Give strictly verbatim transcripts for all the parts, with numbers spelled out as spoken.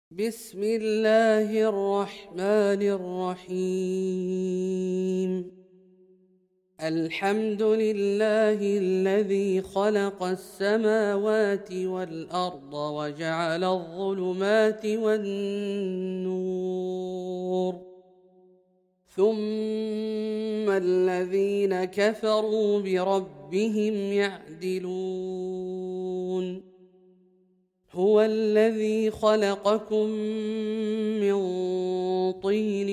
بسم الله الرحمن الرحيم. الحمد لله الذي خلق السماوات والأرض وجعل الظلمات والنور، ثم الذين كفروا بربهم يعدلون. هو الذي خلقكم من طين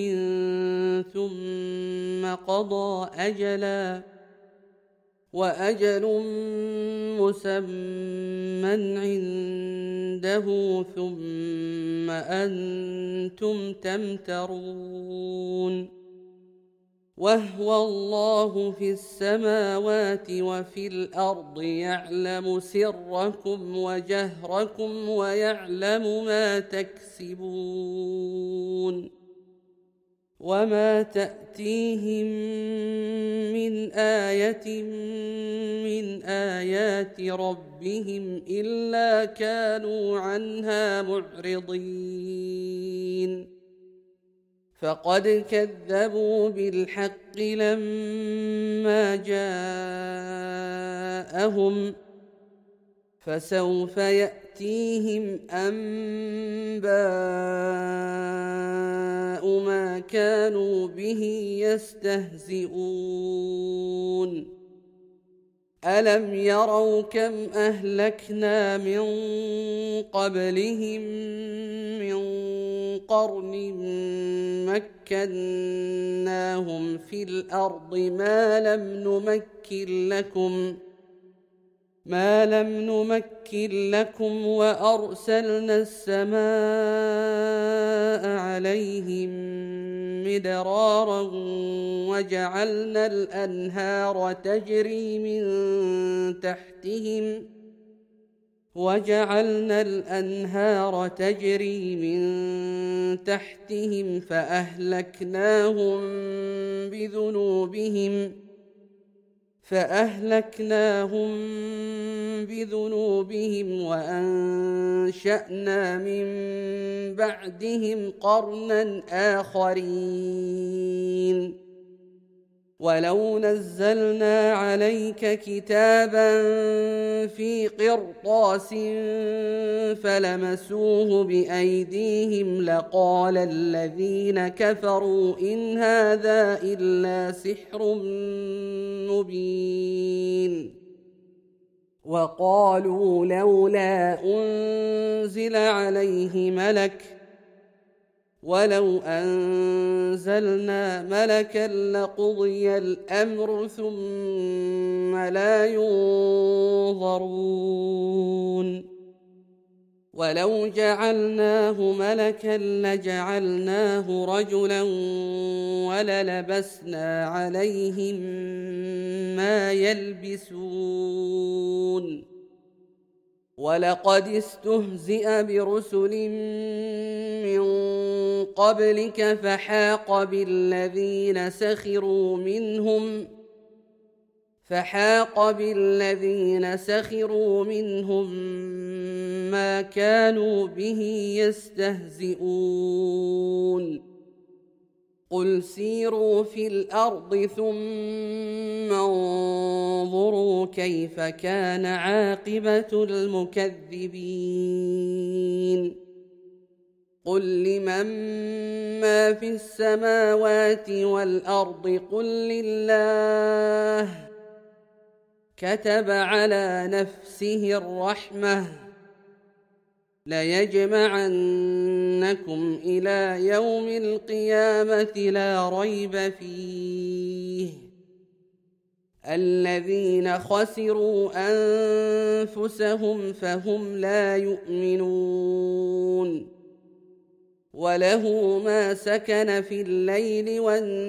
ثم قضى أجلا وأجل مسمى عنده ثم أنتم تمترون. وهو الله في السماوات وفي الأرض يعلم سركم وجهركم ويعلم ما تكسبون. وما تأتيهم من آية من آيات ربهم إلا كانوا عنها معرضين. فقد كذبوا بالحق لما جاءهم، فسوف يأتيهم أنباء ما كانوا به يستهزئون. ألم يروا كم أهلكنا من قبلهم من قرن مكناهم في الأرض ما لم نمكن لكم ما لم نمكن لكم وأرسلنا السماء عليهم مدرارا وجعلنا الأنهار تجري من تحتهم وجعلنا الأنهار تجري من تحتهم فأهلكناهم بذنوبهم فأهلكناهم بذنوبهم وأنشأنا من بعدهم قرنا آخرين. ولو نزلنا عليك كتابا في قرطاس فلمسوه بأيديهم لقال الذين كفروا إن هذا إلا سحر مبين. وقالوا لولا أنزل عليه ملك ولو أنزلنا ملكا لقضي الأمر ثم لا ينظرون. ولو جعلناه ملكا لجعلناه رجلا وللبسنا عليهم ما يلبسون. ولقد استهزئ برسل من قبلك فحاق بالذين سخروا منهم فحاق بالذين سخروا منهم ما كانوا به يستهزئون. قل سيروا في الأرض ثم انظروا كيف كان عاقبة المكذبين. قل لمن ما في السماوات والأرض قل لله كتب على نفسه الرحمة ليجمعنكم إلى يوم القيامة لا ريب فيه. الذين خسروا أنفسهم فهم لا يؤمنون. وله ما سكن في الليل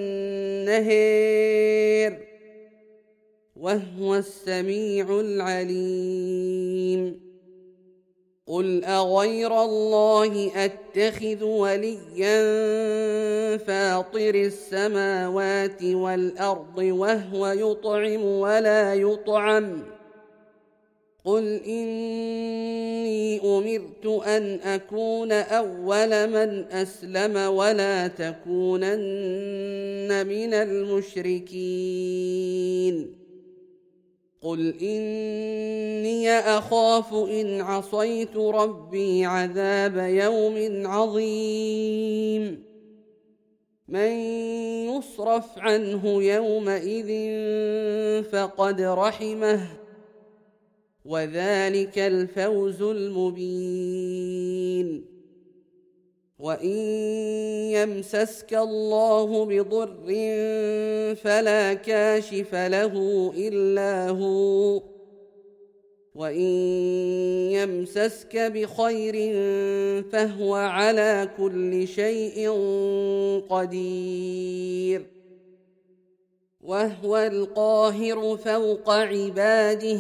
والنهار وهو السميع العليم. قل أغير الله أتخذ وليا فاطر السماوات والأرض وهو يطعم ولا يطعم قل إني أمرت أن أكون أول من أسلم ولا تكونن من المشركين قل إني أخاف إن عصيت ربي عذاب يوم عظيم من يصرف عنه يومئذ فقد رحمه وذلك الفوز المبين وإن يمسسك الله بضر فلا كاشف له إلا هو وإن يمسسك بخير فهو على كل شيء قدير وهو القاهر فوق عباده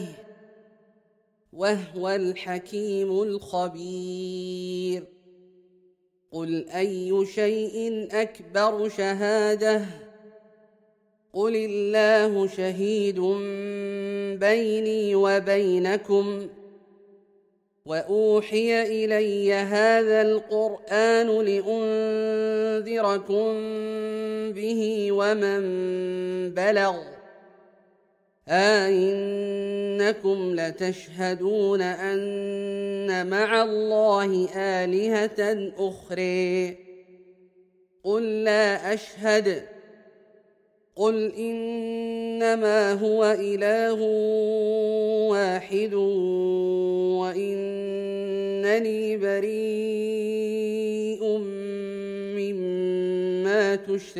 وهو الحكيم الخبير قل أي شيء أكبر شهادة قل الله شهيد بيني وبينكم وأوحي إلي هذا القرآن لأنذركم به ومن بلغ أئنكم لتشهدون أن مع الله آلهة أخرى قل لا أشهد قل إنما هو إله واحد وإنني بريء مما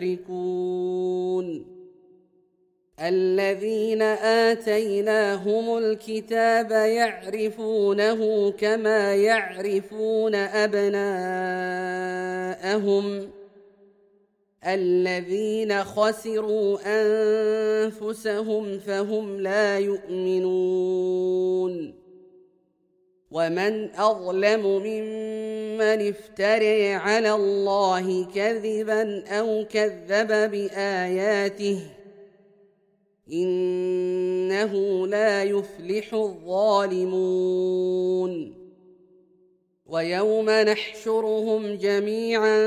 تشركون الذين آتيناهم الكتاب يعرفونه كما يعرفون أبناءهم الذين خسروا أنفسهم فهم لا يؤمنون ومن أظلم ممن افترى على الله كذبا أو كذب بآياته إنه لا يفلح الظالمون ويوم نحشرهم جميعا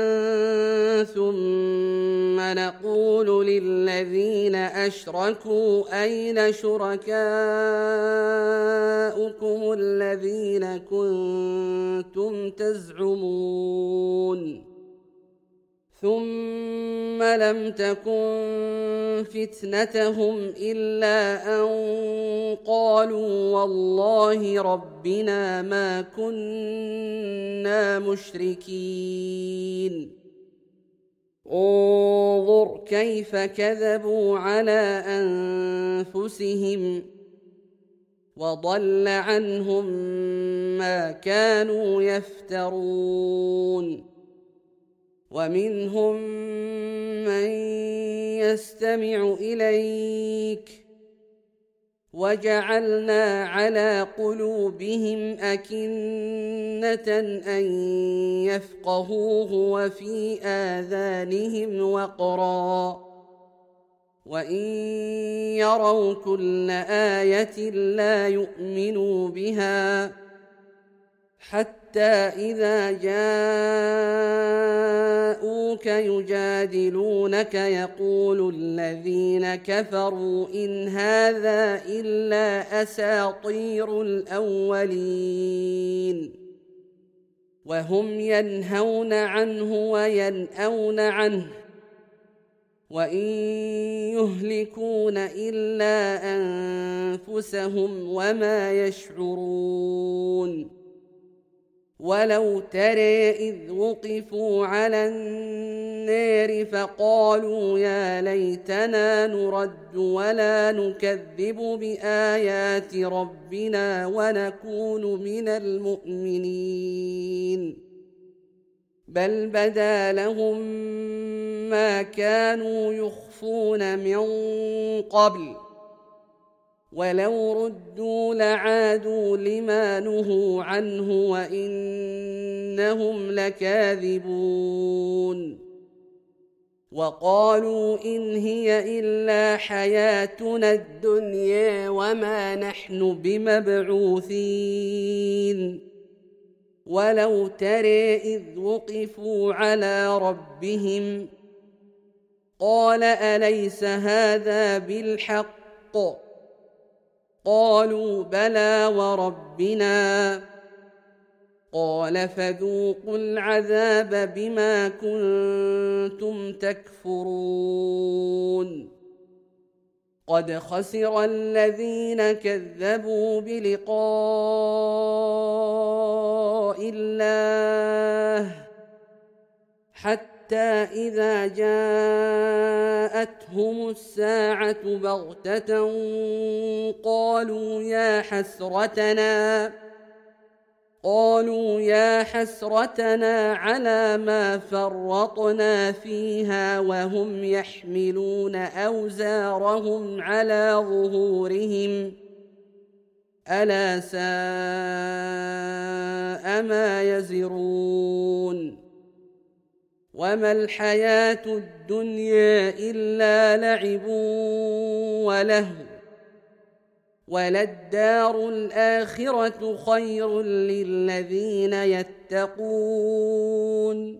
ثم نقول للذين أشركوا أين شركاؤكم الذين كنتم تزعمون ثم لم تكن فتنتهم إلا أن قالوا والله ربنا ما كنا مشركين انظر كيف كذبوا على أنفسهم وضل عنهم ما كانوا يفترون ومنهم من يستمع إليك وجعلنا على قلوبهم أكنة أن يفقهوه وفي آذانهم وقرا وإن يروا كل آية لا يؤمنوا بها حتى إذا جاءوك يجادلونك يقول الذين كفروا إن هذا إلا أساطير الأولين وهم ينهون عنه وينأون عنه وإن يهلكون إلا أنفسهم وما يشعرون ولو ترى إذ وقفوا على النار فقالوا يا ليتنا نرد ولا نكذب بآيات ربنا ونكون من المؤمنين بل بدا لهم ما كانوا يخفون من قبل ولو ردوا لعادوا لما نهوا عنه وإنهم لكاذبون وقالوا إن هي إلا حياتنا الدنيا وما نحن بمبعوثين ولو ترى إذ وقفوا على ربهم قال أليس هذا بالحق قالوا بلى وربنا قال فذوقوا العذاب بما كنتم تكفرون قد خسر الذين كذبوا بلقاء الله حتى إذا جاءتهم الساعة بغتة قالوا يا حسرتنا قالوا يا حسرتنا على ما فرطنا فيها وهم يحملون أوزارهم على ظهورهم ألا ساء ما يزرون وما الحياة الدنيا إلا لعب ولهو وللدار الآخرة خير للذين يتقون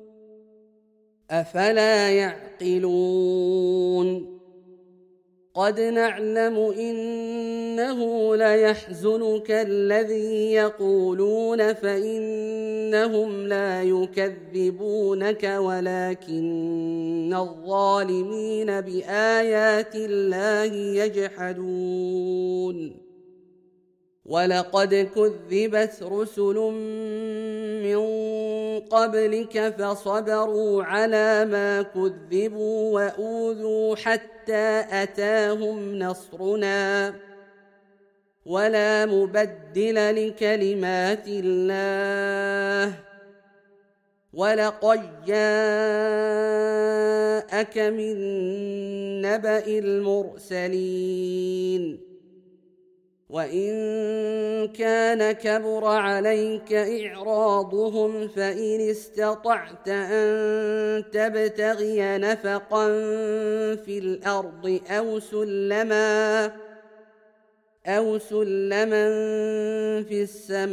أفلا يعقلون قد نعلم إنه ليحزنك الذي يقولون فإنهم لا يكذبونك ولكن الظالمين بآيات الله يجحدون ولقد كذبت رسل من قبلك فصبروا على ما كذبوا وأوذوا حتى أتاهم نصرنا ولا مبدل لكلمات الله ولقد جاءك من نبأ المرسلين وإن كان كبر عليك إعراضهم فإن استطعت أن تبتغي نفقا في الأرض أو سلما أو سلما في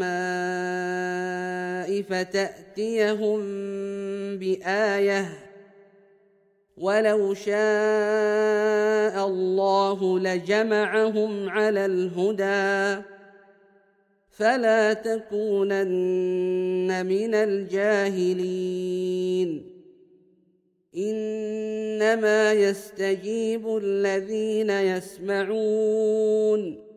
السماء فتأتيهم بآية ولو شاء الله لجمعهم على الهدى فلا تكونن من الجاهلين إنما يستجيب الذين يسمعون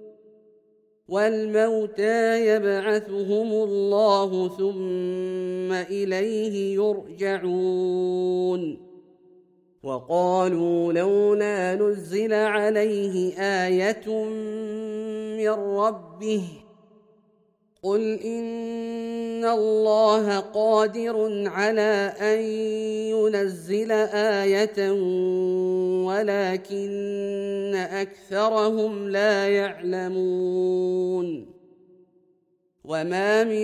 والموتى يبعثهم الله ثم إليه يرجعون وقالوا لولا نزل عليه آية من ربه قل إن الله قادر على أن ينزل آية ولكن أكثرهم لا يعلمون وما من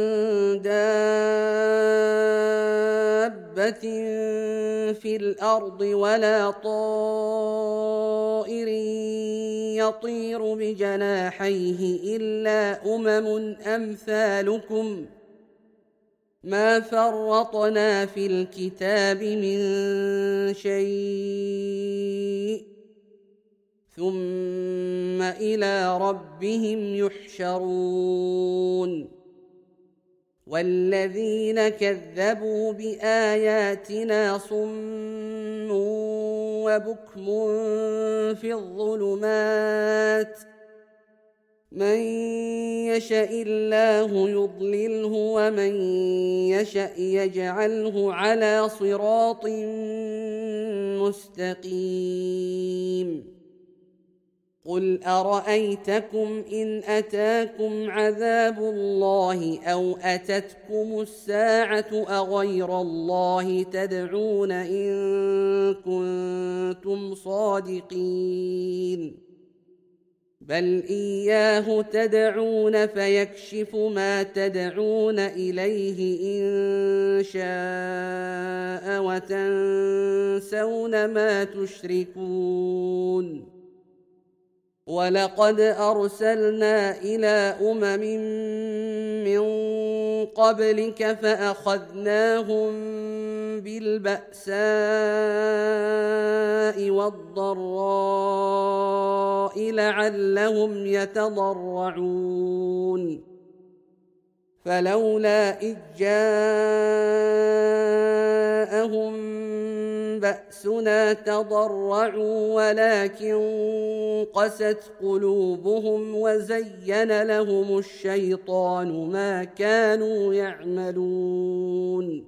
دابة في الأرض ولا طائر يطير بجناحيه إلا أمم أمثالكم ما فرطنا في الكتاب من شيء ثم إلى ربهم يحشرون والذين كذبوا بآياتنا صم وبكم في الظلمات من يشاء الله يضلله ومن يشاء يجعله على صراط مستقيم قل أرأيتكم إن أتاكم عذاب الله أو أتتكم الساعة أغير الله تدعون إن كنتم صادقين بل إياه تدعون فيكشف ما تدعون إليه إن شاء وتنسون ما تشركون ولقد أرسلنا إلى أمم من قبلك فأخذناهم بالبأساء والضراء لعلهم يتضرعون فلولا إذ جاءهم بأسنا تضرعوا ولكن قست قلوبهم وزين لهم الشيطان ما كانوا يعملون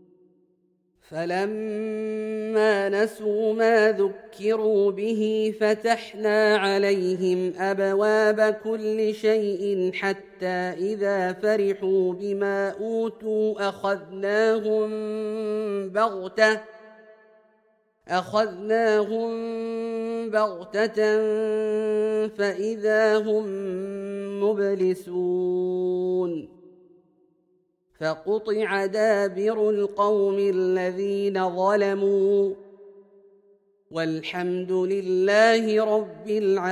فلما نسوا ما ذكروا به فتحنا عليهم أبواب كل شيء حتى إذا فرحوا بما أوتوا أخذناهم بغتة أخذناهم بغتة فإذا هم مبلسون فقطع دابر القوم الذين ظلموا والحمد لله رب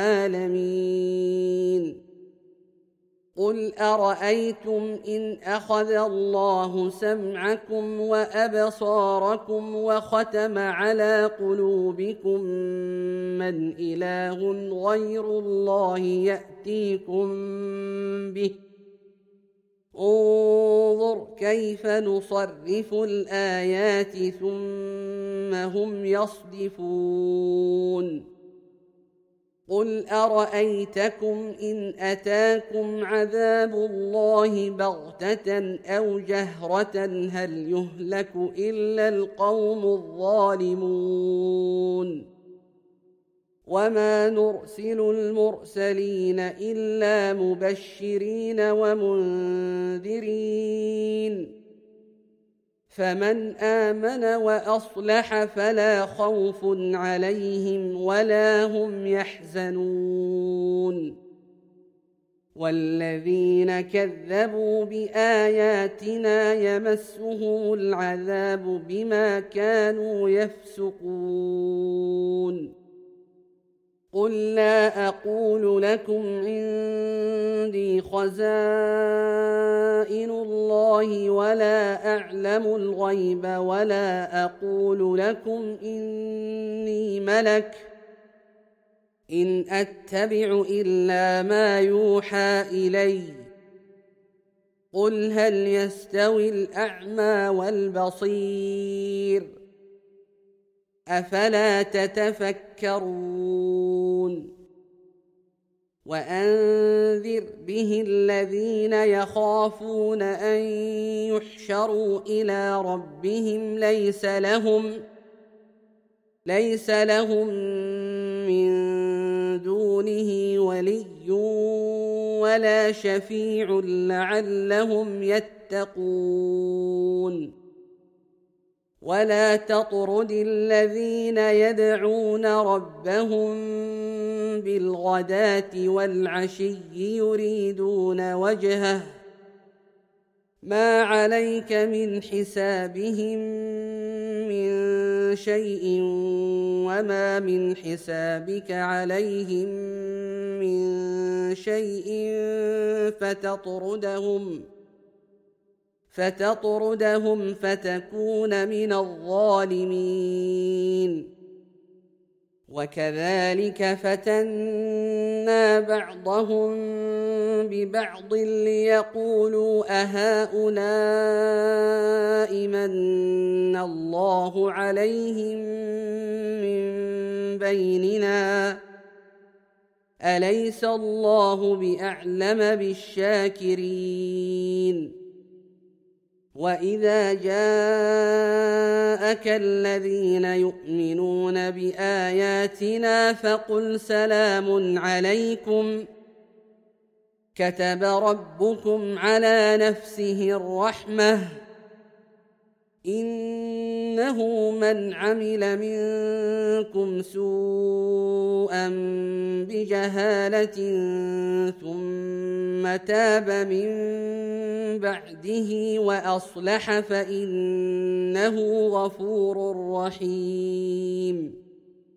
العالمين قل أرأيتم إن أخذ الله سمعكم وأبصاركم وختم على قلوبكم من إله غير الله يأتيكم به انظر كيف نصرف الآيات ثم هم يصدفون قل أرأيتكم إن أتاكم عذاب الله بغتة أو جهرة هل يهلك إلا القوم الظالمون وما نرسل المرسلين إلا مبشرين ومنذرين فمن آمن وأصلح فلا خوف عليهم ولا هم يحزنون والذين كذبوا بآياتنا يمسهم العذاب بما كانوا يفسقون قل لا أقول لكم عندي خزائن الله ولا أعلم الغيب ولا أقول لكم إني ملك إن أتبع إلا ما يوحى إلي قل هل يستوي الأعمى والبصير أفلا تتفكرون وأنذر به الذين يخافون أن يحشروا إلى ربهم ليس لهم ليس لهم من دونه ولي ولا شفيع لعلهم يتقون ولا تطرد الذين يدعون ربهم بالغداة والعشي يريدون وجهه ما عليك من حسابهم من شيء وما من حسابك عليهم من شيء فتطردهم فتطردهم فتكون من الظالمين وكذلك فتنا بعضهم ببعض ليقولوا أهؤلاء من الله عليهم من بيننا أليس الله بأعلم بالشاكرين وإذا جاءك الذين يؤمنون بآياتنا فقل سلام عليكم كتب ربكم على نفسه الرحمة إن إنه من عمل منكم سوءا بجهالة ثم تاب من بعده وأصلح فإنه غفور رحيم.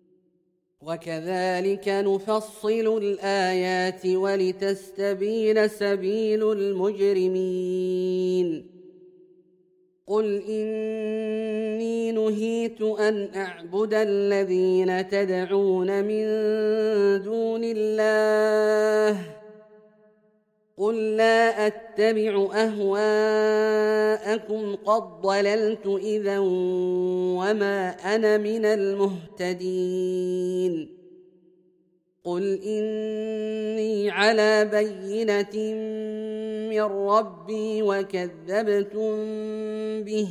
وكذلك نفصل الآيات ولتستبين سبيل المجرمين. قل إني نهيت أن أعبد الذين تدعون من دون الله قل لا أتبع أهواءكم قد ضللت إذا وما أنا من المهتدين. قل إني على بينة من ربي وكذبتم به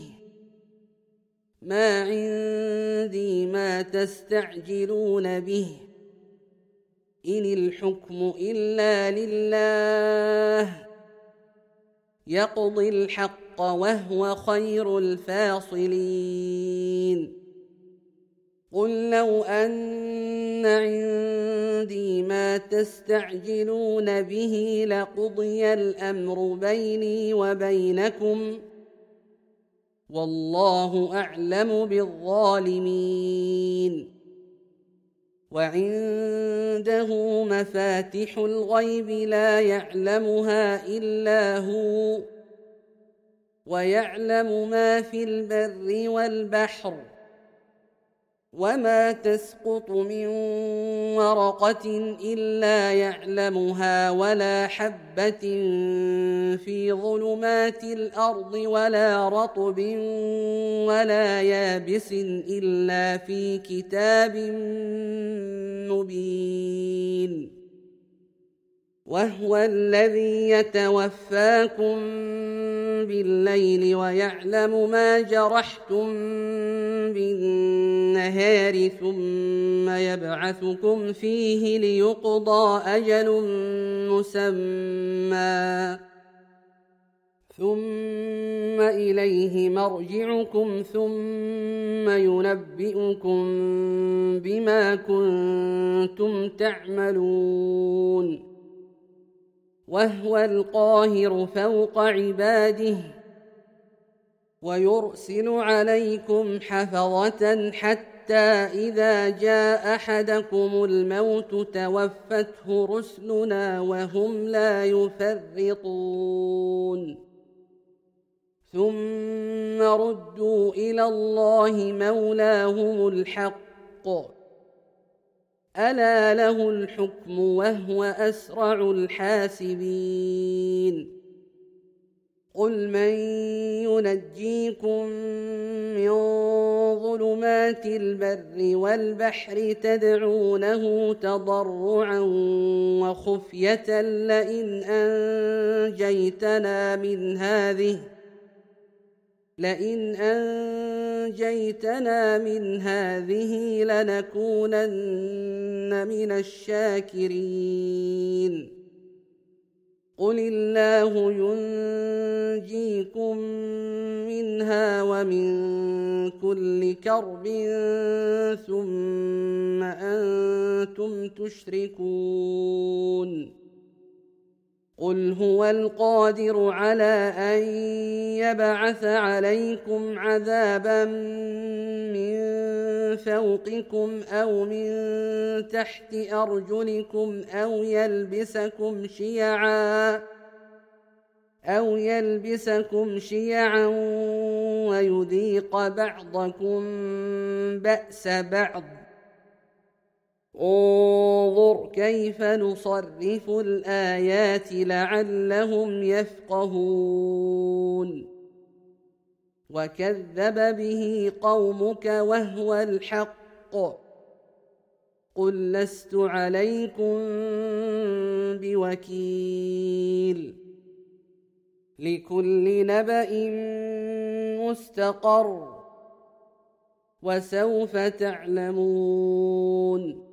ما عندي ما تستعجلون به إن الحكم إلا لله يقضي الحق وهو خير الفاصلين. قل لو أن عندي ما تستعجلون به لقضي الأمر بيني وبينكم والله أعلم بالظالمين. وعنده مفاتح الغيب لا يعلمها إلا هو ويعلم ما في البر والبحر وما تسقط من ورقة إلا يعلمها ولا حبة في ظلمات الأرض ولا رطب ولا يابس إلا في كتاب مبين. وهو الذي يتوفاكم بالليل ويعلم ما جرحتم بالنهار ثم يبعثكم فيه ليقضى أجل مسمى ثم إليه مرجعكم ثم ينبئكم بما كنتم تعملون. وهو القاهر فوق عباده ويرسل عليكم حفظة حتى إذا جاء أحدكم الموت توفته رسلنا وهم لا يفرطون ثم ردوا إلى الله مولاهم الحق ألا له الحكم وهو أسرع الحاسبين. قل من ينجيكم من ظلمات البر والبحر تدعونه تضرعا وخفية لئن أنجيتنا من هذه لئن أنجيتنا من هذه لنكونن من الشاكرين. قل الله ينجيكم منها ومن كل كرب ثم أنتم تشركون. قل هو القادر على أن يبعث عليكم عذابا من فوقكم أو من تحت أرجلكم أو يلبسكم شيعا أو يلبسكم شيعا ويذيق بعضكم بأس بعض. انظر كيف نصرف الآيات لعلهم يفقهون. وكذب به قومك وهو الحق قل لست عليكم بوكيل. لكل نبأ مستقر وسوف تعلمون.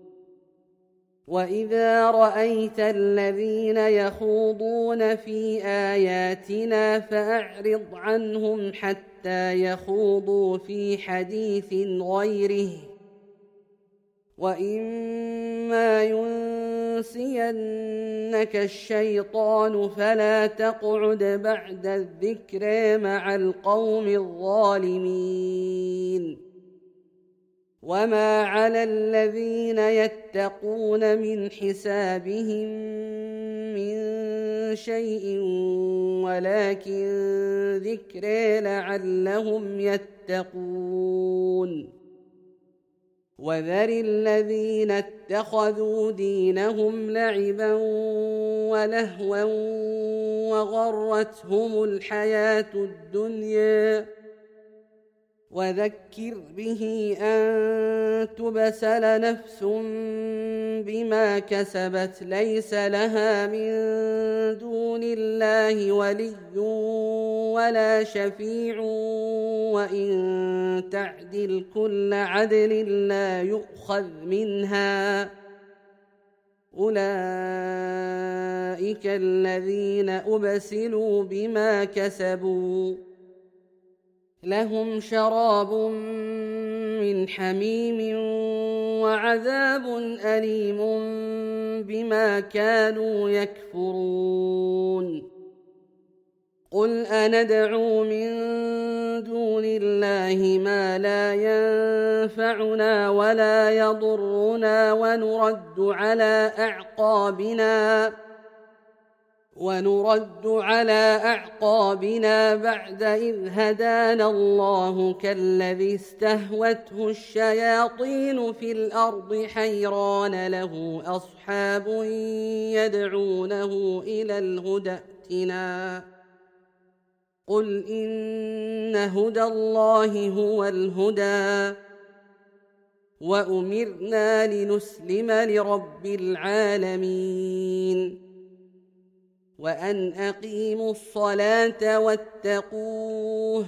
وإذا رأيت الذين يخوضون في آياتنا فأعرض عنهم حتى حتى يخوضوا في حديث غيره، وإما ينسينك الشيطان فلا تقعد بعد الذكرى مع القوم الظالمين. وما على الذين يتقون من حسابهم من شيء ولكن ذكرى لعلهم يتقون. وذر الذين اتخذوا دينهم لعبا ولهوا وغرتهم الحياة الدنيا، وذكر به أن تبسل نفس بما كسبت ليس لها من دون الله ولي ولا شفيع، وإن تعدل كل عدل لا يؤخذ منها. أولئك الذين أبسلوا بما كسبوا، لهم شراب من حميم وعذاب أليم بما كانوا يكفرون. قل أندعو من دون الله ما لا ينفعنا ولا يضرنا ونرد على أعقابنا ونرد على أعقابنا بعد إذ هدانا الله كالذي استهوته الشياطين في الأرض حيران له أصحاب يدعونه إلى الهدى ائتنا. قل إن هدى الله هو الهدى، وأمرنا لنسلم لرب العالمين، وأن أقيموا الصلاة واتقوه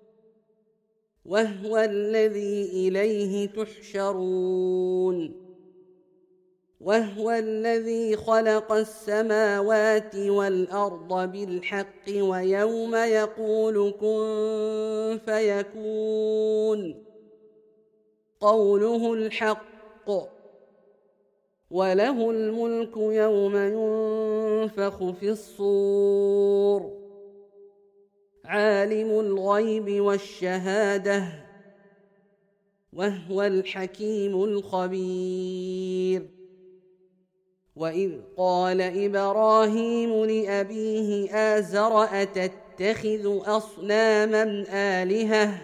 وهو الذي إليه تحشرون. وهو الذي خلق السماوات والأرض بالحق ويوم يقول كن فيكون قوله الحق، وله الملك يوم ينفخ في الصور، عالم الغيب والشهادة وهو الحكيم الخبير. وإذ قال إبراهيم لأبيه آزر أتتخذ أصناما آلهة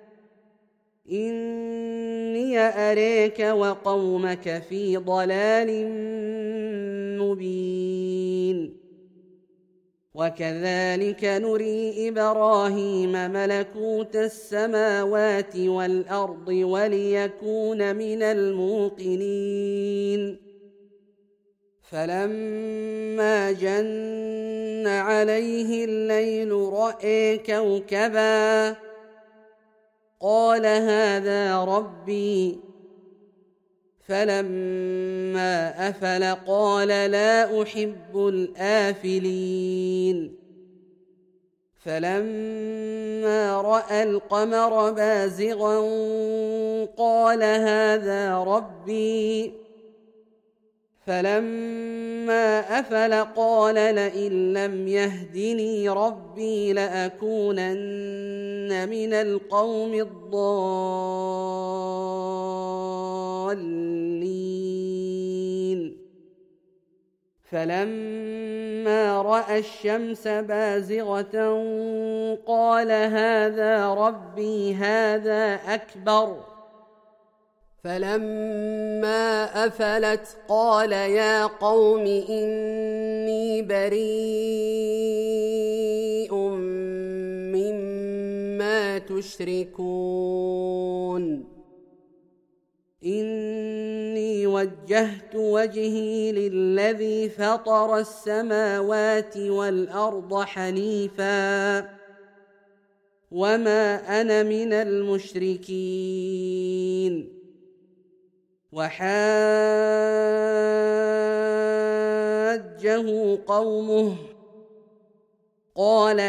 إني أريك وقومك في ضلال مبين. وكذلك نري إبراهيم ملكوت السماوات والأرض وليكون من الموقنين. فلما جن عليه الليل رأى كوكبا قال هذا ربي، فلما أفل قال لا أحب الآفلين. فلما رأى القمر بازغا قال هذا ربي، فلما أفل قال لئن لم يهدني ربي لأكونن من القوم الضالين. فلما رأى الشمس بازغة قال هذا ربي هذا أكبر. فلما أفلت قال يا قوم إني بريء مما تشركون. إني وجهت وجهي للذي فطر السماوات والأرض حنيفا وما أنا من المشركين. وحاجه قومه قال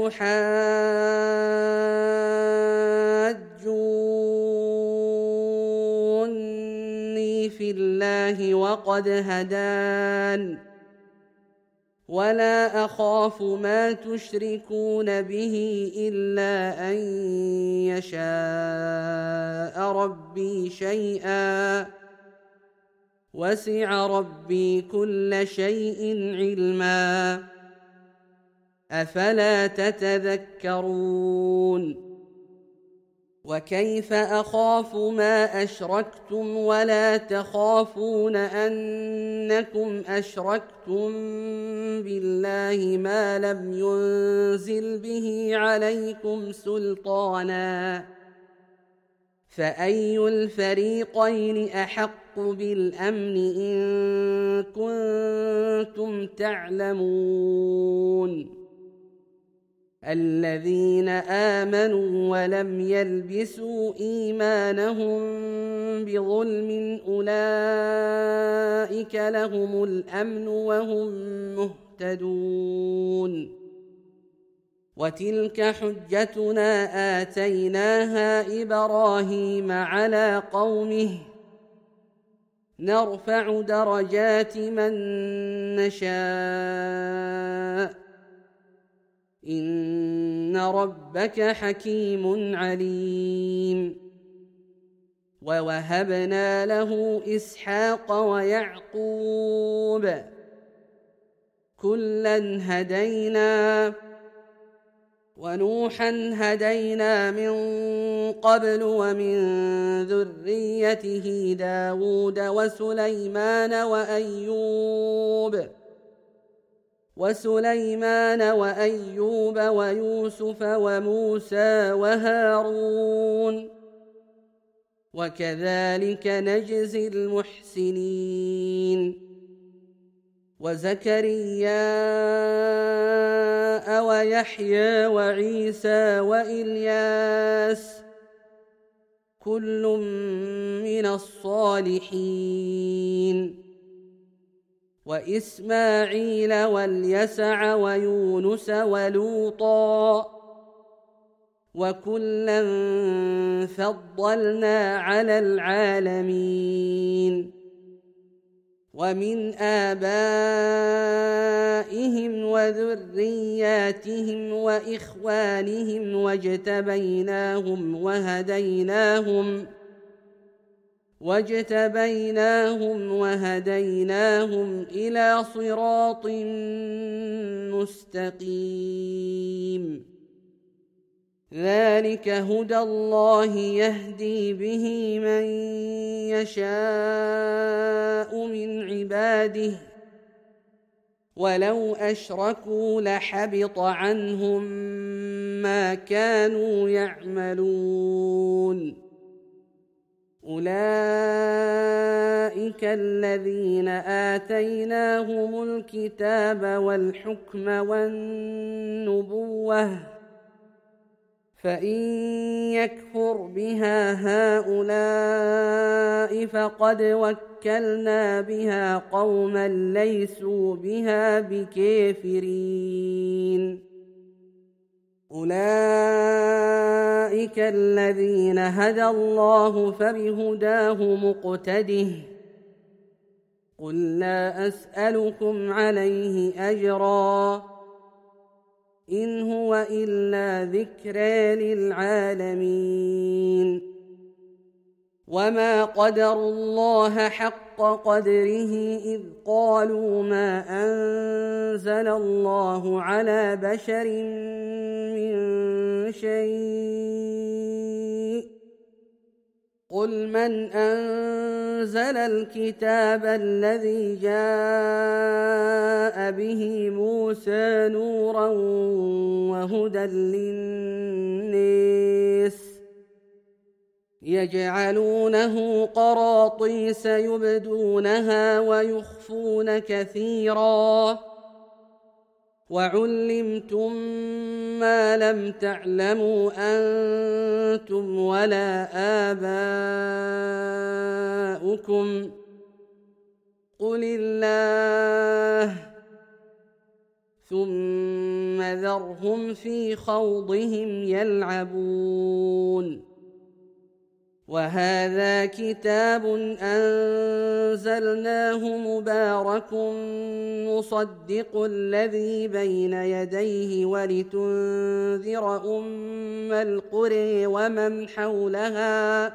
أتحاجوني في الله وقد هدان ولا أخاف ما تشركون به إلا أن يشاء ربي شيئا وسع ربي كل شيء علما أفلا تتذكرون وكيف أخاف ما أشركتم ولا تخافون أنكم أشركتم بالله ما لم ينزل به عليكم سلطانا فأي الفريقين أحق بالأمن إن كنتم تعلمون الذين آمنوا ولم يلبسوا إيمانهم بظلم أولئك لهم الأمن وهم مهتدون وتلك حجتنا آتيناها إبراهيم على قومه نرفع درجات من نشاء إن ربك حكيم عليم ووهبنا له إسحاق ويعقوب كلا هدينا ونوحا هدينا من قبل ومن ذريته داود وسليمان وأيوب وسليمان وأيوب ويوسف وموسى وهارون وكذلك نجزي المحسنين وزكريا ويحيى وعيسى وإلياس كل من الصالحين وإسماعيل واليسع ويونس ولوطا وكلا فضلنا على العالمين ومن آبائهم وذرياتهم وإخوانهم واجتبيناهم وهديناهم واجتبيناهم وهديناهم إلى صراط مستقيم ذلك هدى الله يهدي به من يشاء من عباده ولو أشركوا لحبط عنهم ما كانوا يعملون أولئك الذين آتيناهم الكتاب والحكم والنبوة فإن يكفر بها هؤلاء فقد وكلنا بها قوما ليسوا بها بكافرين أولئك الذين هدى الله فبهداه مقتده قل لا أسألكم عليه أجرا إن هو إلا ذكرى للعالمين وما قدروا الله حق قدره إذ قالوا ما أنزل الله على بشر من شيء قل من أنزل الكتاب الذي جاء به موسى نورا وهدى للناس يجعلونه قراطيس يبدونها ويخفون كثيرا وعلمتم ما لم تعلموا أنتم ولا آباؤكم قل الله ثم ذرهم في خوضهم يلعبون وهذا كتاب أنزلناه مبارك مصدق الذي بين يديه ولتنذر أم القرى ومن حولها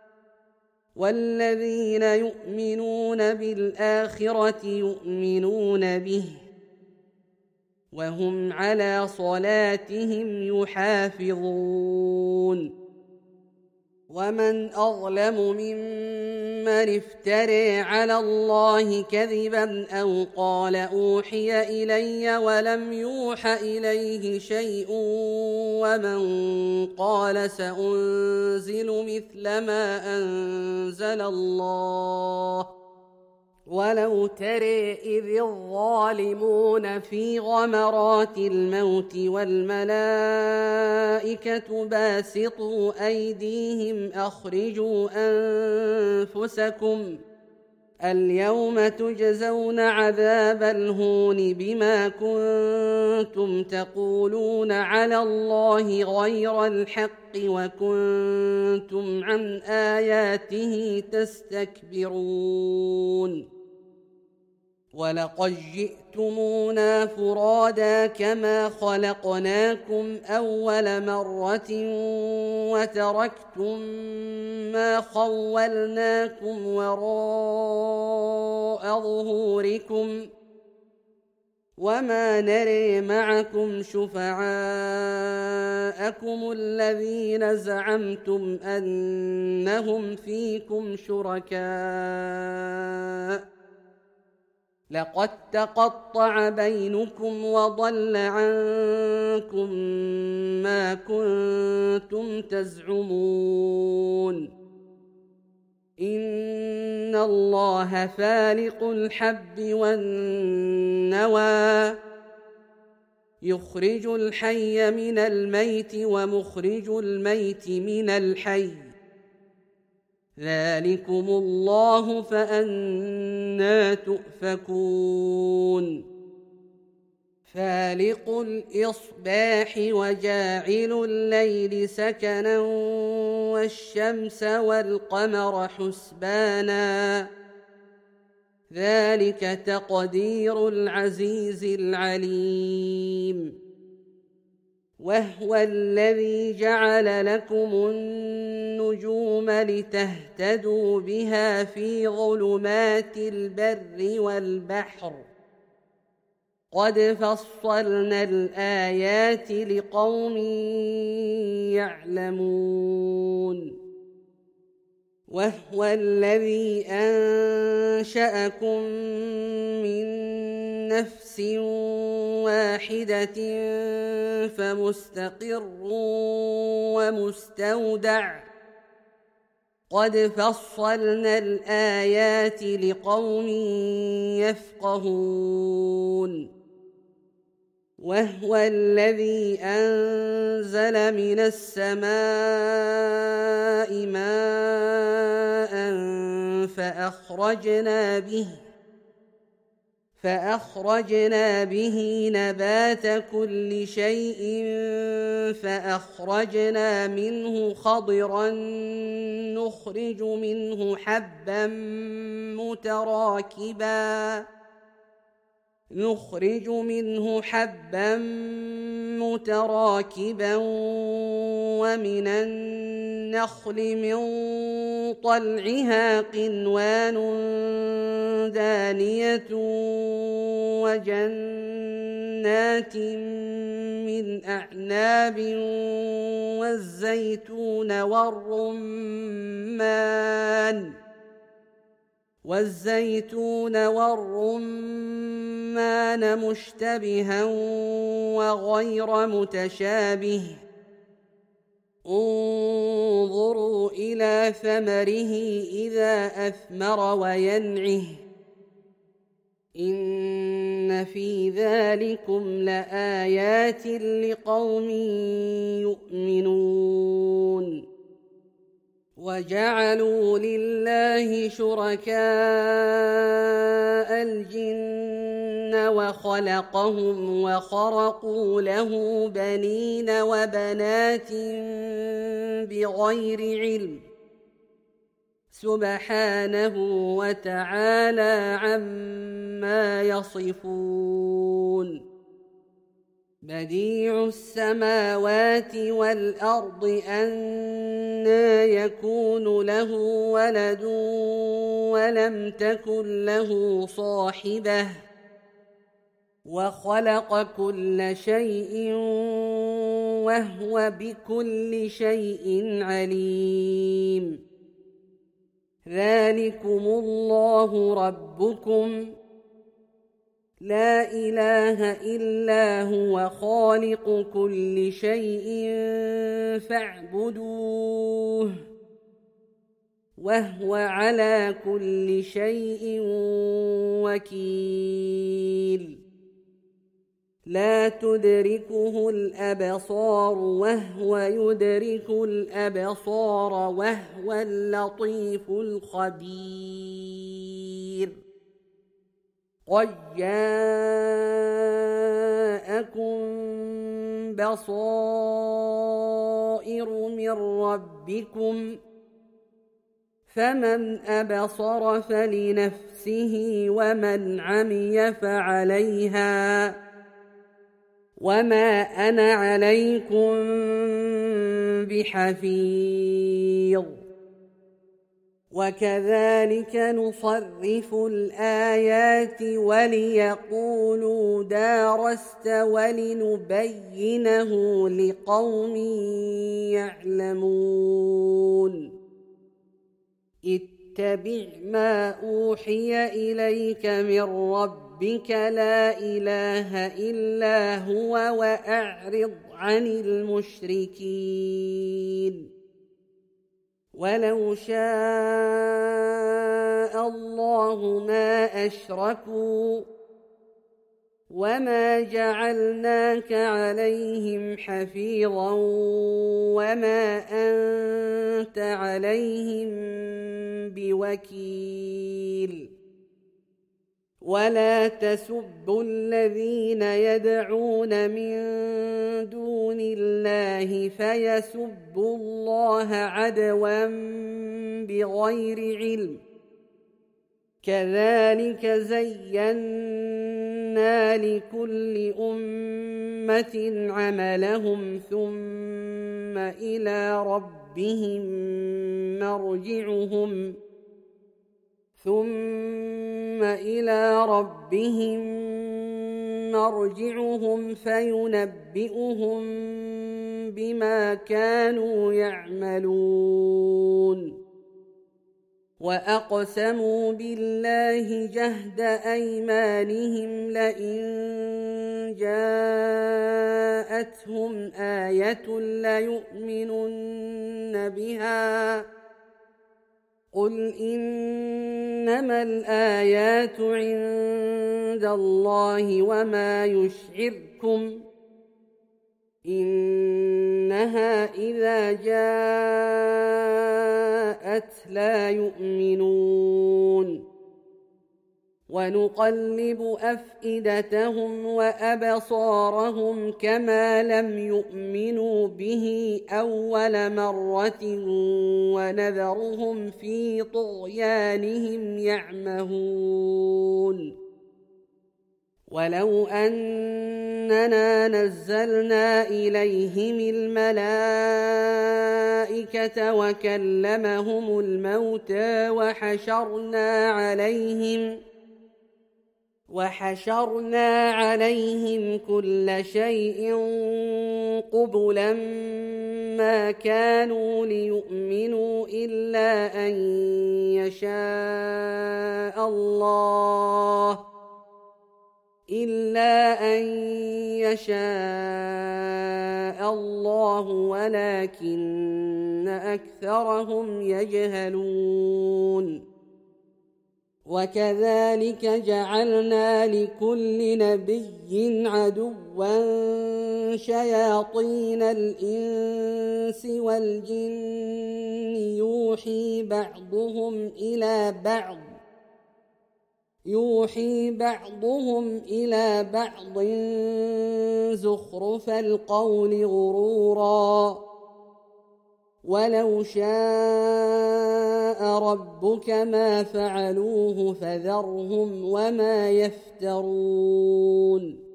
والذين يؤمنون بالآخرة يؤمنون به وهم على صلاتهم يحافظون ومن أظلم ممن افترى على الله كذبا أو قال أوحي إلي ولم يوح إليه شيء ومن قال سأنزل مثل ما أنزل الله ولو ترى إذ الظالمون في غمرات الموت والملائكة باسطوا أيديهم أخرجوا أنفسكم اليوم تجزون عذاب الهون بما كنتم تقولون على الله غير الحق وكنتم عن آياته تستكبرون ولقد جئتمونا فرادا كما خلقناكم أول مرة وتركتم ما خولناكم وراء ظهوركم وما نري معكم شفعاءكم الذين زعمتم أنهم فيكم شركاء لقد تقطع بينكم وضل عنكم ما كنتم تزعمون إن الله فالق الحب والنوى يخرج الحي من الميت ومخرج الميت من الحي ذلكم الله فأنى تؤفكون فالق الإصباح وجاعل الليل سكنا والشمس والقمر حسبانا ذلك تقدير العزيز العليم وهو الذي جعل لكم النجوم لتهتدوا بها في ظلمات البر والبحر قد فصلنا الآيات لقوم يعلمون وهو الذي أنشأكم من نفس واحدة فمستقر ومستودع قد فصلنا الآيات لقوم يفقهون وهو الذي أنزل من السماء ماء فأخرجنا به فأخرجنا به نبات كل شيء فأخرجنا منه خضرا نخرج منه حبا متراكبا نخرج منه حبا متراكبا ومن النخل من طلعها قنوان دانية وجنات من أعناب والزيتون والرمان والزيتون والرمان مشتبها وغير متشابه انظروا إلى ثمره إذا أثمر وينعه إن في ذلكم لآيات لقوم يؤمنون وجعلوا لله شركاء الجن وخلقهم وخرقوا له بنين وبنات بغير علم سبحانه وتعالى عما يصفون بديع السماوات والأرض أنى يكون له ولد ولم تكن له صاحبة وخلق كل شيء وهو بكل شيء عليم ذلكم الله ربكم لا إله إلا هو خالق كل شيء فاعبدوه وهو على كل شيء وكيل لا تدركه الأبصار وهو يدرك الأبصار وهو اللطيف الخبير قد جاءكم بصائر من ربكم فمن أبصر فلنفسه ومن عمي فعليها وما أنا عليكم بحفيظ وكذلك نصرف الآيات وليقولوا دارست ولنبينه لقوم يعلمون اتبع ما أوحي إليك من ربك لا إله إلا هو وأعرض عن المشركين ولو شاء الله ما أشركوا وما جعلناك عليهم حفيظا وما أنت عليهم بوكيل ولا تسبوا الذين يدعون من دون الله فيسبوا الله عدوا بغير علم كذلك زينا لكل أمة عملهم ثم إلى ربهم مرجعهم ثم إلى ربهم مرجعهم فينبئهم بما كانوا يعملون وأقسموا بالله جهد أيمانهم لئن جاءتهم آية ليؤمنن بها قل إنما الآيات عند الله وما يشعركم إنها إذا جاءت لا يؤمنون ونقلب أفئدتهم وأبصارهم كما لم يؤمنوا به أول مرة ونذرهم في طغيانهم يعمهون ولو أننا نزلنا إليهم الملائكة وكلمهم الموتى وحشرنا عليهم وحشرنا عليهم كل شيء قبلا ما كانوا ليؤمنوا إلا أن يشاء الله إلا أن يشاء الله ولكن أكثرهم يجهلون وكذلك جعلنا لكل نبي عدوا شياطين الإنس والجن يوحي بعضهم إلى بعض يوحي بعضهم إلى بعض زخرف القول غرورا ولو شاء ربك ما فعلوه فذرهم وما يفترون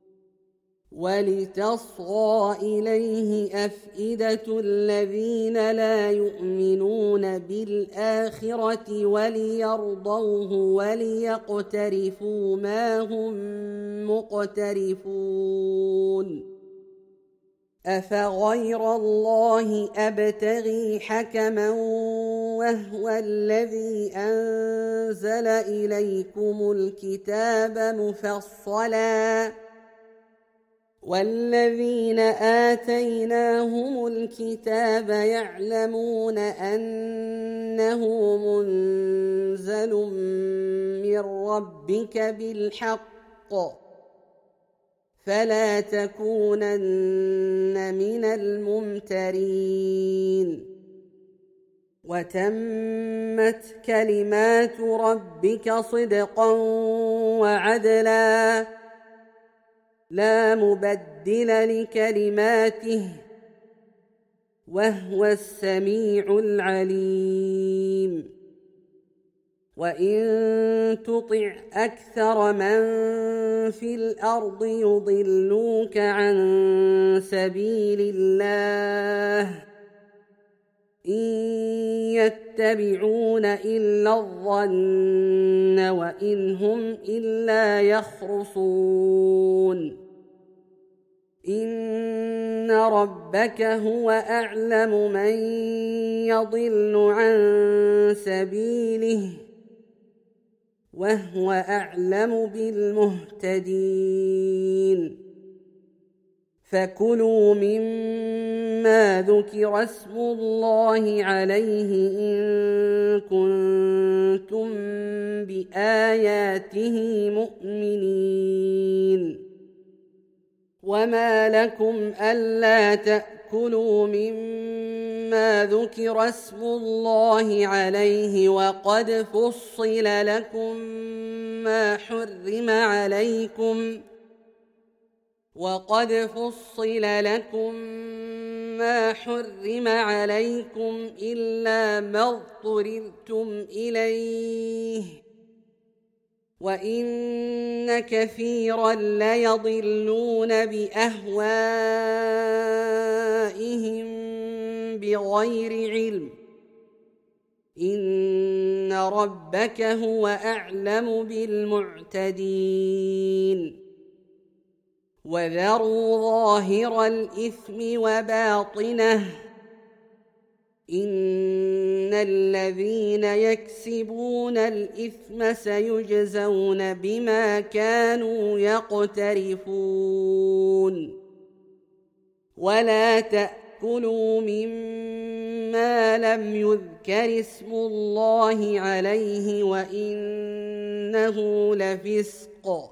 ولتصغى إليه أفئدة الذين لا يؤمنون بالآخرة وليرضوه وليقترفوا ما هم مقترفون أفغير الله أبتغي حكما وهو الذي أنزل إليكم الكتاب مفصلا والذين آتيناهم الكتاب يعلمون أنه منزل من ربك بالحق فلا تكونن من الممترين وتمت كلمات ربك صدقا وعدلا لا مبدل لكلماته وهو السميع العليم وإن تطع أكثر من في الأرض يضلوك عن سبيل الله إن يتبعون إلا الظن وإن هم إلا يخرصون إن ربك هو أعلم من يضل عن سبيله وهو أعلم بالمهتدين فكلوا مما ذكر اسم الله عليه إن كنتم بآياته مؤمنين وما لكم ألا تأكلوا مما ذكر اسم الله عليه وقد فصل لكم ما حرم عليكم وقد فصل لكم ما حرم عليكم إلا ما اضطررتم إليه وإن كثيرا ليضلون بأهوائهم بغير علم إن ربك هو أعلم بالمعتدين وذروا ظاهر الإثم وباطنه إن الذين يكسبون الإثم سيجزون بما كانوا يقترفون ولا تأكلوا مما لم يذكر اسم الله عليه وإنه لفسق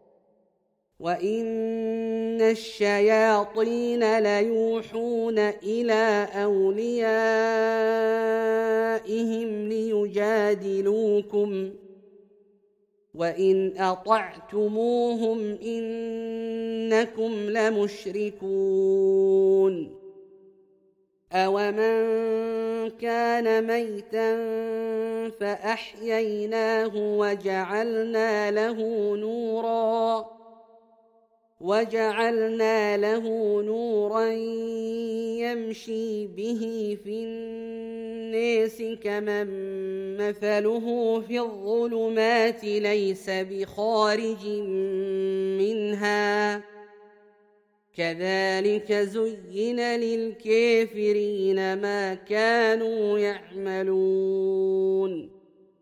وإن الشياطين ليوحون إلى أوليائهم ليجادلوكم وإن أطعتموهم إنكم لمشركون أومن كان ميتا فأحييناه وجعلنا له نورا وجعلنا له نورا يمشي به في الناس كمن مثله في الظلمات ليس بخارج منها كذلك زين للكافرين ما كانوا يعملون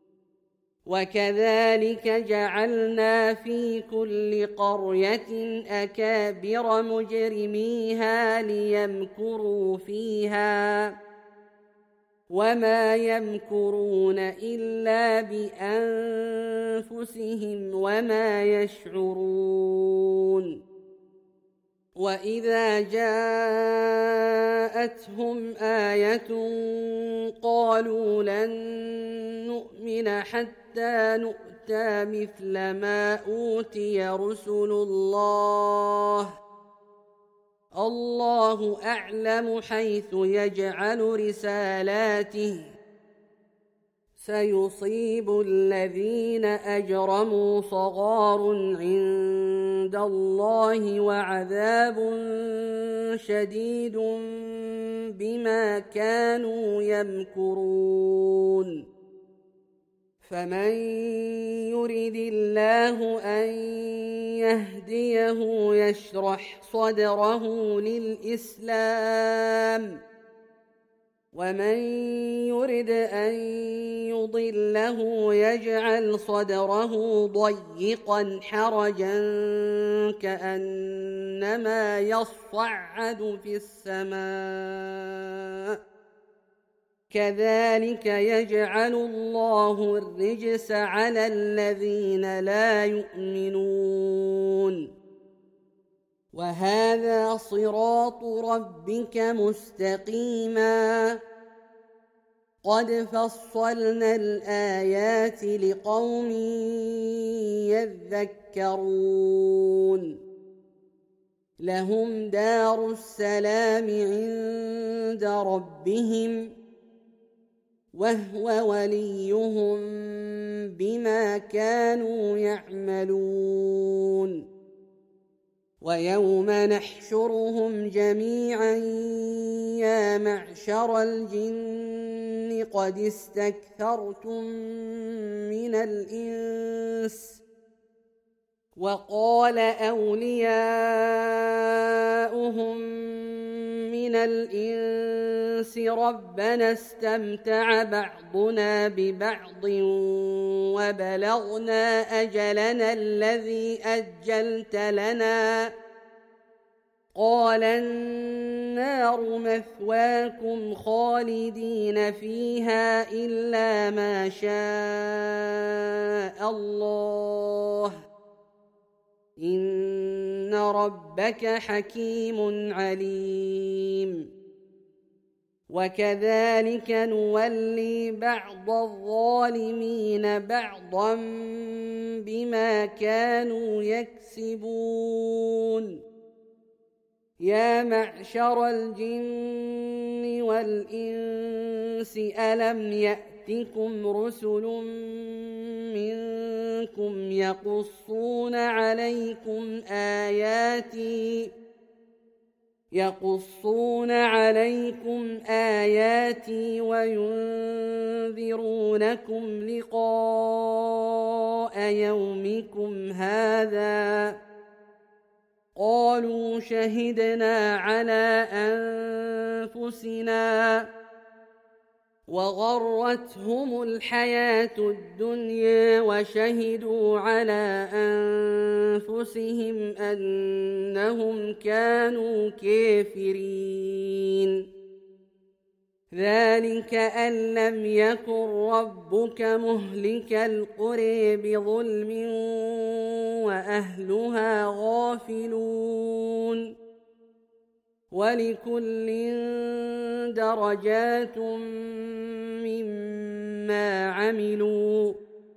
وكذلك جعلنا في كل قرية أكابر مجرميها ليمكروا فيها وما يمكرون إلا بأنفسهم وما يشعرون وإذا جاءتهم آية قالوا لن نؤمن حتى نؤتى يؤتى مثل ما أوتي رسل الله الله أعلم حيث يجعل رسالاته سيصيب الذين أجرموا صغار عند الله وعذاب شديد بما كانوا يمكرون فمن يرد الله أن يهديه يشرح صدره للإسلام ومن يرد أن يضله يجعل صدره ضيقا حرجا كأنما يصعد في السماء كذلك يجعل الله الرجس على الذين لا يؤمنون وهذا صراط ربك مستقيما قد فصلنا الآيات لقوم يذكرون لهم دار السلام عند ربهم وهو وليهم بما كانوا يعملون ويوم نحشرهم جميعا يا معشر الجن قد استكثرتم من الإنس وقال أولياؤهم من الإنس ربنا استمتع بعضنا ببعض وبلغنا أجلنا الذي أجلت لنا قال النار مثواكم خالدين فيها إلا ما شاء الله إن ربك حكيم عليم وكذلك نولي بعض الظالمين بعضا بما كانوا يكسبون يا معشر الجن والإنس ألم يأتكم رسل منكم يقصون عليكم آياتي يقصون عليكم آياتي وينذرونكم لقاء يومكم هذا قالوا شهدنا على أنفسنا وغرتهم الحياة الدنيا وشهدوا على أنفسهم أنهم كانوا كافرين ذلك أن لم يكن ربك مهلك القرى بظلم وأهلها غافلون ولكل درجات مما عملوا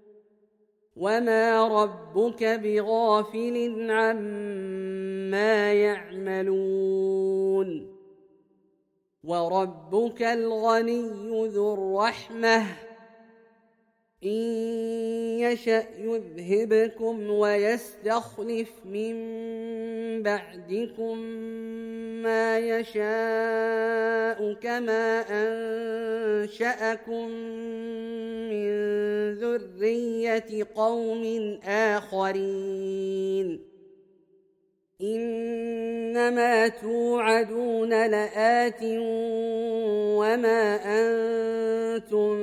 وما ربك بغافل عما يعملون وربك الغني ذو الرحمة إن يشأ يذهبكم ويستخلف من بعدكم ما يشاء كما أنشأكم من ذرية قوم آخرين إنما توعدون لآت وما أنتم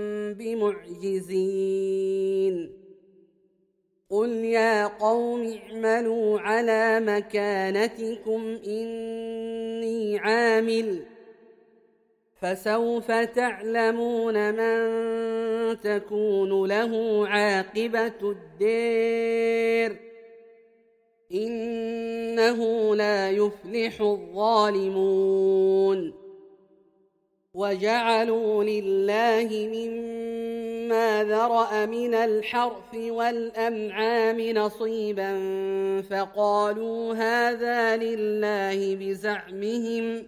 بمعجزين قل يا قوم اعملوا على مكانتكم إني عامل فسوف تعلمون من تكون له عاقبة الدار إنه لا يفلح الظالمون وجعلوا لله مما ذرأ من الحرث والأنعام نصيبا فقالوا هذا لله بزعمهم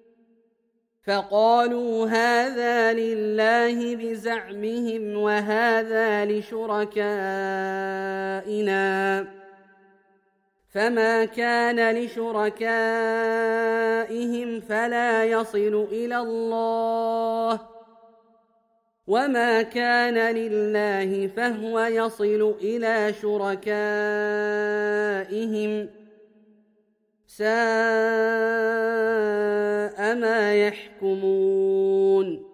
فقالوا هذا لله بزعمهم وهذا لشركائنا فما كان لشركائهم فلا يصل إلى الله وما كان لله فهو يصل إلى شركائهم ساء ما يحكمون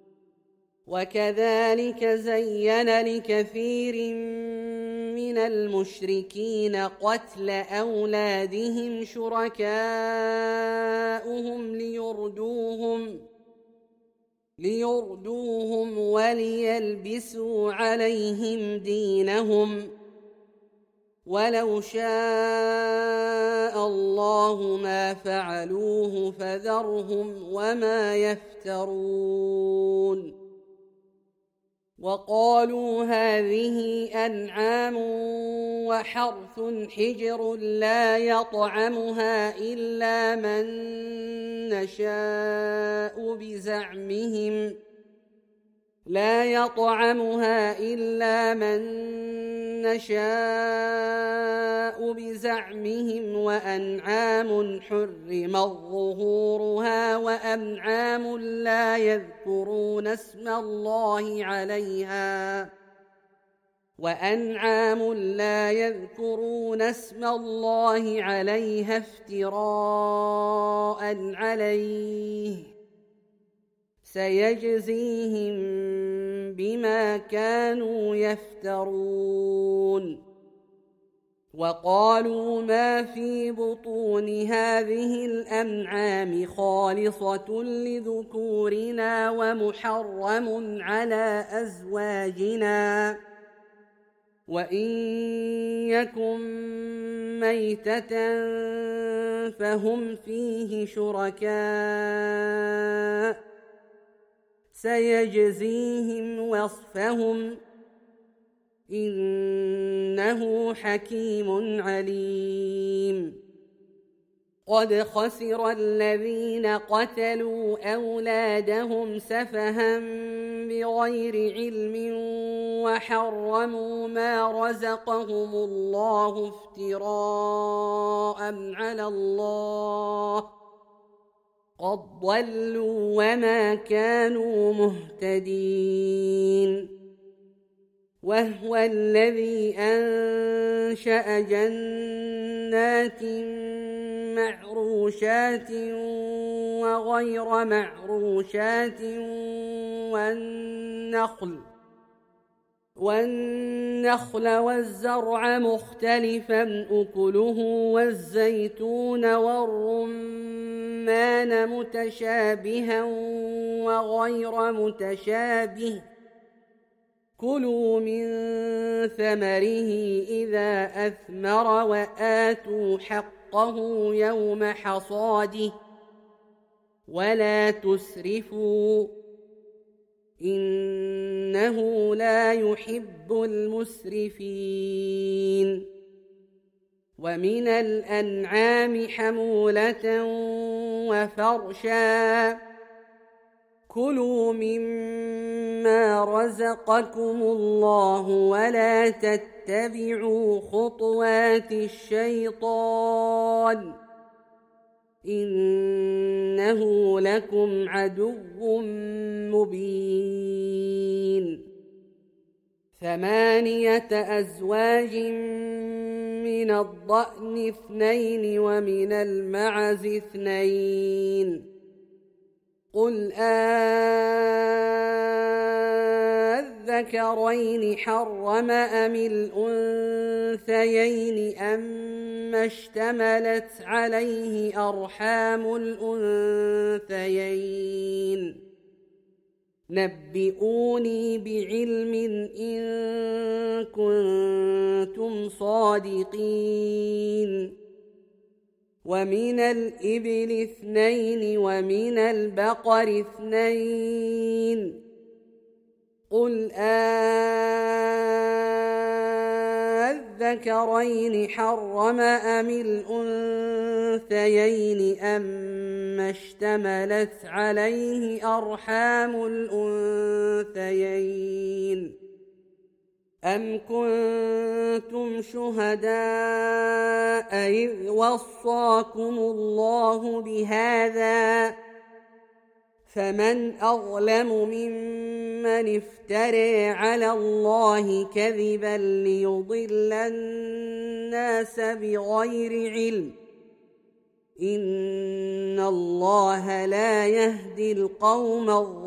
وكذلك زين لكثير من المشركين قتل أولادهم شركاؤهم ليردوهم ليردوهم وليلبسوا عليهم دينهم ولو شاء الله ما فعلوه فذرهم وما يفترون وقالوا هذه أنعام وحرث حجر لا يطعمها إلا من نشاء بزعمهم لا يطعمها إلا من نشاء بزعمهم وأنعام حرمت ظهورها وأنعام لا يذكرون اسم الله عليها وأنعام لا يذكرون اسم الله عليها افتراء عليه سيجزيهم بما كانوا يفترون وقالوا ما في بطون هذه الأنعام خالصة لذكورنا ومحرم على أزواجنا وإن يكن ميتة فهم فيه شركاء سيجزيهم وصفهم إنه حكيم عليم قد خسر الذين قتلوا أولادهم سفها بغير علم وحرموا ما رزقهم الله افتراء على الله قد ضلوا وما كانوا مهتدين وهو الذي أنشأ جنات معروشات وغير معروشات والنخل والنخل والزرع مختلفا أكله والزيتون والرمان متشابها وغير متشابه كلوا من ثمره إذا أثمر وآتوا حقه يوم حصاده ولا تسرفوا إنه لا يحب المسرفين ومن الأنعام حمولة وفرشا كلوا مما رزقكم الله ولا تتبعوا خطوات الشيطان إنه لكم عدو مبين ثمانية أزواج من الضأن اثنين ومن المعز اثنين قل أذكرين حرم أم الأنثيين أما اشتملت عليه أرحام الأنثيين نبئوني بعلم إن كنتم صادقين ومن الإبل اثنين ومن البقر اثنين قل أذكرين حرم أم الأنثيين أما اشتملت عليه أرحام الأنثيين أم كنتم شهداء إذ وصاكم الله بهذا فمن أظلم ممن افترى على الله كذبا ليضل الناس بغير علم إن الله لا يهدي القوم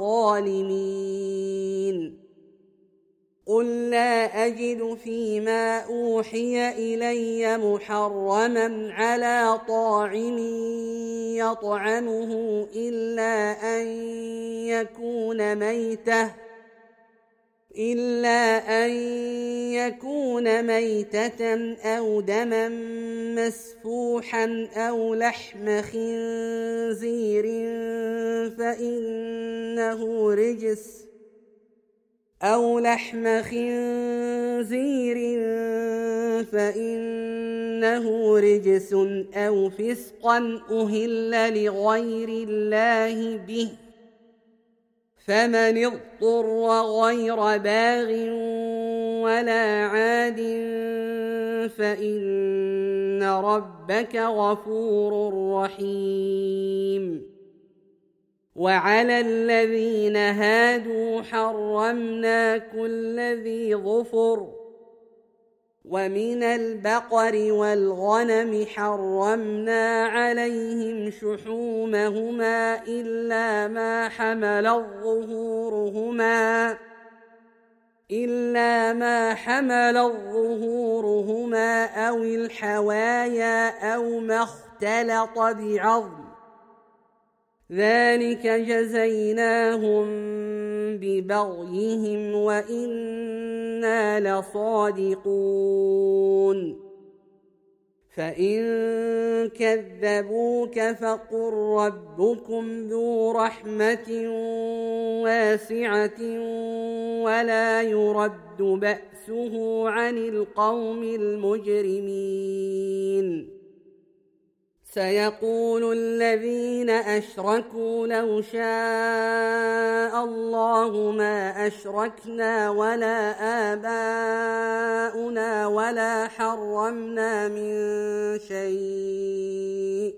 الظالمين قل لا أجد فيما أوحي إلي محرما على طاعم يطعمه إلا أن يكون ميتة إلا أن يكون ميتة أو دما مسفوحا أو لحم خنزير فإنه رجس أو لحم خنزير فإنه رجس أو فسقا أهل لغير الله به فمن اضطر غير باغ ولا عاد فإن ربك غفور رحيم وعلى الذين هادوا حرمنا كل ذي ظفر ومن البقر والغنم حرمنا عليهم شحومهما إلا ما حملت ظهورهما إلا ما حملت ظهورهما أو الحوايا أو ما اختلط بعظم ذلك جزيناهم ببغيهم وإنا لصادقون فإن كذبوك فقل ربكم ذو رحمة واسعة ولا يرد بأسه عن القوم المجرمين سيقول الذين أشركوا لو شاء الله ما أشركنا ولا آباؤنا ولا حرمنا من شيء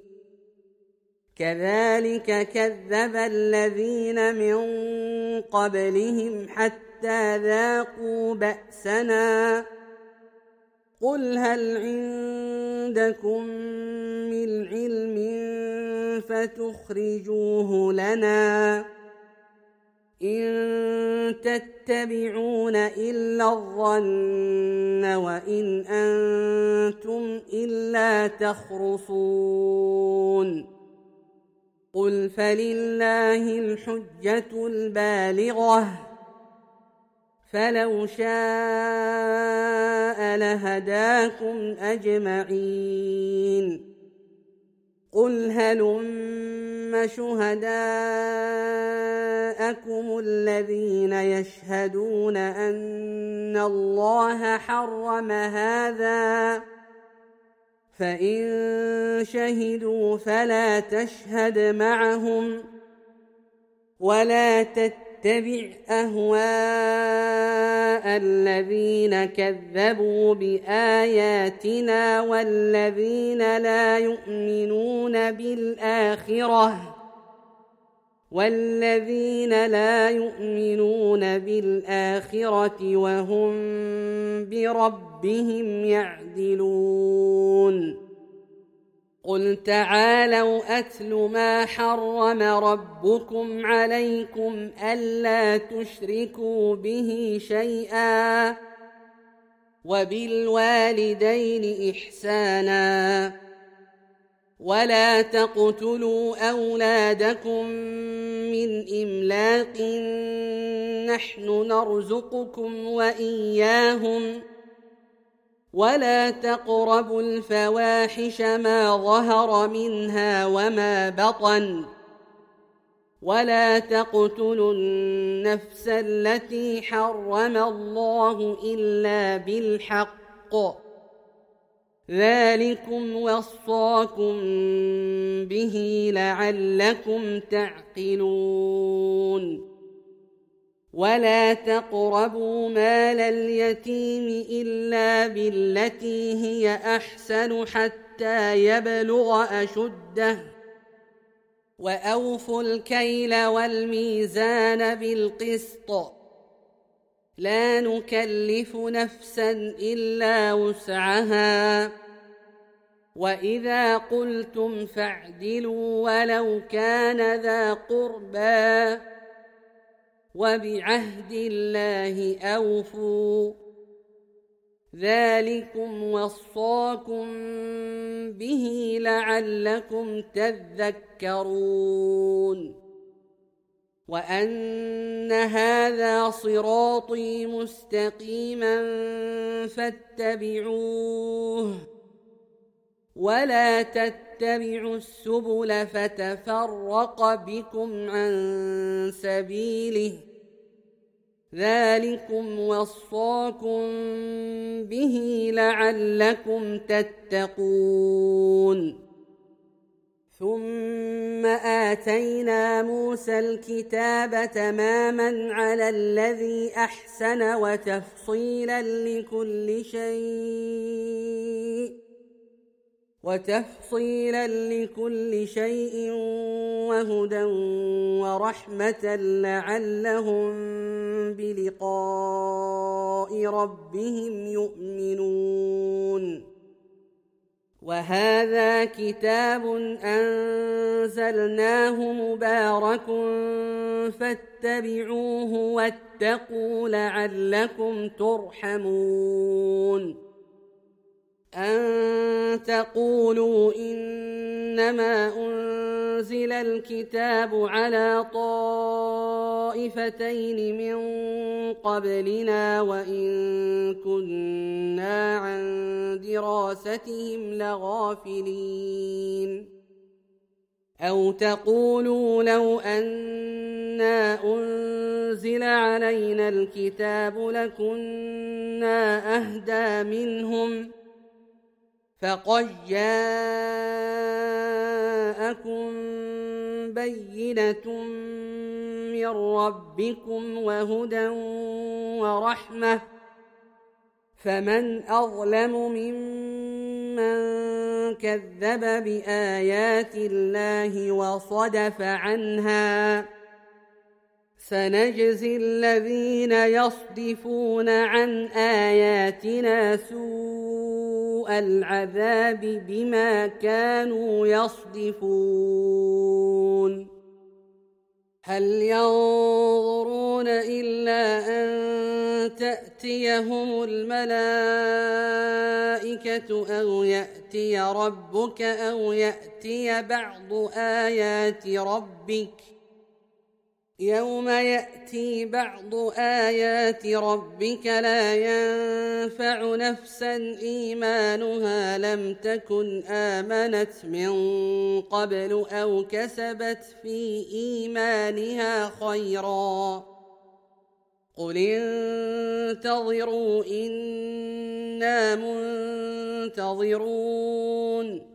كذلك كذب الذين من قبلهم حتى ذاقوا بأسنا قل هل عندكم من علم فتخرجوه لنا إن تتبعون إلا الظن وإن أنتم إلا تخرصون قل فلله الحجة البالغة فلو شاء لهداكم أجمعين قل هلم شهداءكم الذين يشهدون أن الله حرم هذا فإن شهدوا فلا تشهد معهم ولا تتبع اتبع أهواء الذين كذبوا بآياتنا والذين لا يؤمنون بالآخرة والذين لا يؤمنون بالآخرة وهم بربهم يعدلون قل تعالوا أتل ما حرم ربكم عليكم ألا تشركوا به شيئا وبالوالدين إحسانا ولا تقتلوا أولادكم من إملاق نحن نرزقكم وإياهم ولا تقربوا الفواحش ما ظهر منها وما بطن ولا تقتلوا النفس التي حرم الله إلا بالحق ذلكم وصاكم به لعلكم تعقلون ولا تقربوا مال اليتيم إلا بالتي هي أحسن حتى يبلغ أشده وأوفوا الكيل والميزان بالقسط لا نكلف نفسا إلا وسعها وإذا قلتم فاعدلوا ولو كان ذا قربى وبعهد الله أوفوا ذلكم وصاكم به لعلكم تذكرون وأن هذا صراطي مستقيما فاتبعوه ولا تتبعوا السبل فتفرق بكم عن سبيله ذلكم وصاكم به لعلكم تتقون ثم آتينا موسى الكتاب تماما على الذي أحسن وتفصيلا لكل شيء وتفصيلا لكل شيء وهدى ورحمة لعلهم بلقاء ربهم يؤمنون وهذا كتاب أنزلناه مبارك فاتبعوه واتقوا لعلكم ترحمون أن تقولوا إنما أنزل الكتاب على طائفتين من قبلنا وإن كنا عن دراستهم لغافلين أو تقولوا لو أنا أنزل علينا الكتاب لكنا أهدى منهم فقد جاءكم بينة من ربكم وهدى ورحمة فمن أظلم ممن كذب بآيات الله وصدف عنها سنجزي الذين يصدفون عن آياتنا سوء العذاب بما كانوا يصدفون هل ينظرون إلا أن تأتيهم الملائكة أو يأتي ربك أو يأتي بعض آيات ربك يوم يأتي بعض آيات ربك لا ينفع نفسا إيمانها لم تكن آمنت من قبل أو كسبت في إيمانها خيرا قل انتظروا إنا منتظرون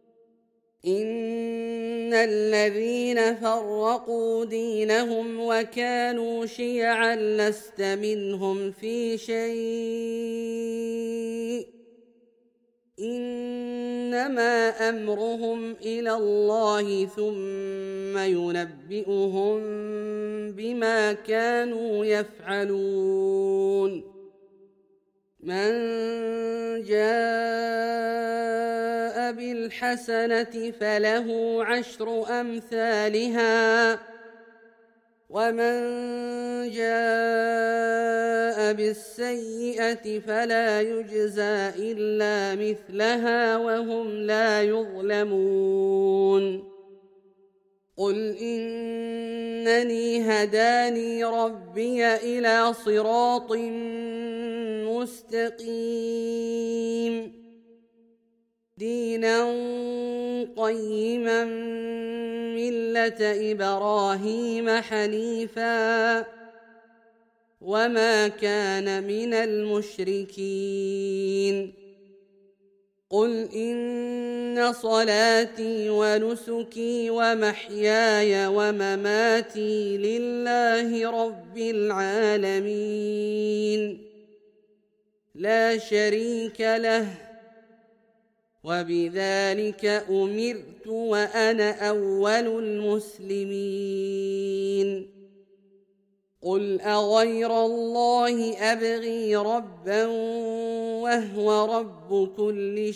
إن الذين فرقوا دينهم وكانوا شيعا لست منهم في شيء إنما أمرهم إلى الله ثم ينبئهم بما كانوا يفعلون من جاء بالحسنة فله عشر أمثالها ومن جاء بالسيئة فلا يجزى إلا مثلها وهم لا يظلمون قل إنني هداني ربي إلى صراط مستقيم دينا قيما ملة إبراهيم حنيفا وما كان من المشركين قل إن صلاتي ونسكي ومحياي ومماتي لله رب العالمين لا شريك له وبذلك أمرت وأنا أول المسلمين قل أغير الله أبغي ربا وهو رب كل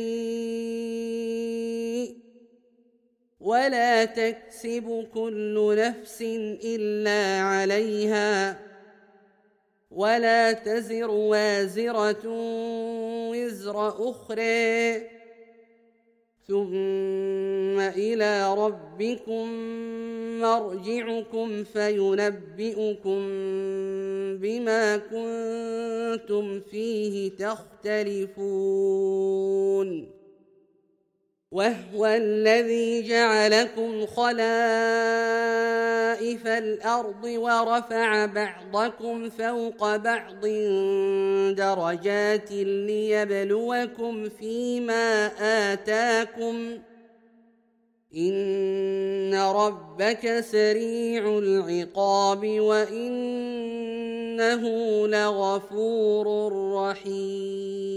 شيء ولا تكسب كل نفس إلا عليها ولا تزر وازرة وزر أخرى ثم إلى ربكم مرجعكم فينبئكم بما كنتم فيه تختلفون وهو الذي جعلكم خلائف الأرض ورفع بعضكم فوق بعض درجات ليبلوكم فيما آتاكم إن ربك سريع العقاب وإنه لغفور رحيم